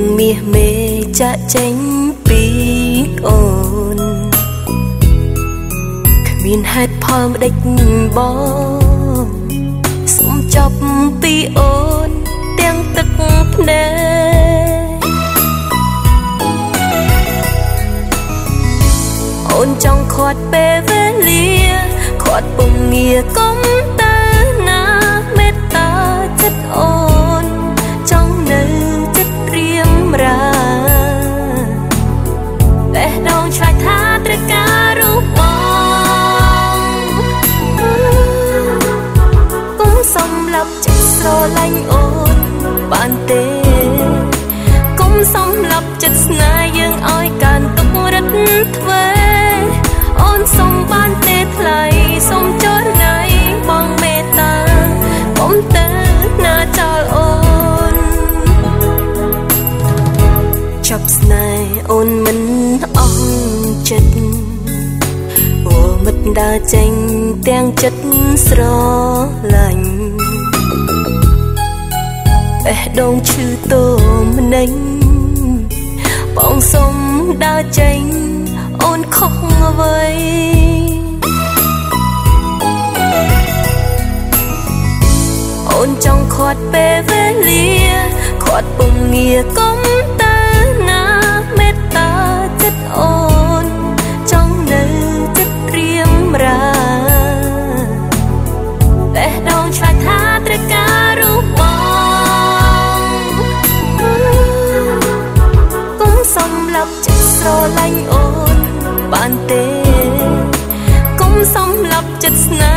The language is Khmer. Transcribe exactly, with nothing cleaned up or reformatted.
មាសមេចាក់ចេញពីអូនគ្មានហេតុផលម្ដេចបងសុំចប់ពីអូនទាំងទឹកភ្នែកអូនចង់ខាត់ពេលវេលាខាត់ពំងារកុំទៅណាមេត្តាចិត្តអូនចង់នៅចិត្តរៀមរាតែដងឆ្លាច់ថាត្រូវការរូបបងកុំសម្លាប់ចិត្តស្រឡាញ់អូនបានទេកុំសម្លាប់ចិត្តស្នេហ៍យើងឲ្យកាន់ទុក្ខរិតធ្វើអូនសុំបានទេថ្លៃសុំចរណៃបងមេត្តាកុំទៅណាចោលអូនចាប់ស្នេហ៍អូនមិនអស់ចិត្តអូមិត្តដើរចេញទាំងចិត្តស្រឡាញ់បេះដូងឈឺតូមណេញបងសុំដើរចេញអូនខុសអ្វីអូនចង់ខាត់ពេលវេលាខាត់ពំងារកុំទៅណាមេត្តាចិត្តអូនចង់នៅចិត្តរៀមរាតែដងឆ្លាច់ថាត្រូវការរូបបងកុំសម្លាប់ចិត្តស្រឡាញ់អូនបានទេកុំសម្លាប់ចិត្តស្នេ